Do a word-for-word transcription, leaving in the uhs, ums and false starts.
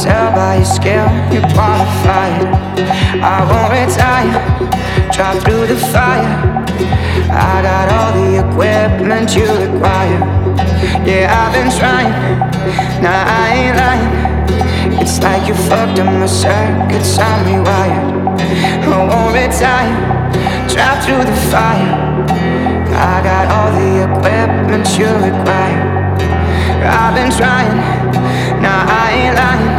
tell by your skill, you're qualified. I won't retire, drop through the fire. I got all the equipment you require. Yeah, I've been trying, nah, I ain't lying. It's like you fucked up my circuits, I'm rewired. I won't retire, drop through the fire. I got all the equipment you require. I've been trying, nah, I ain't lying.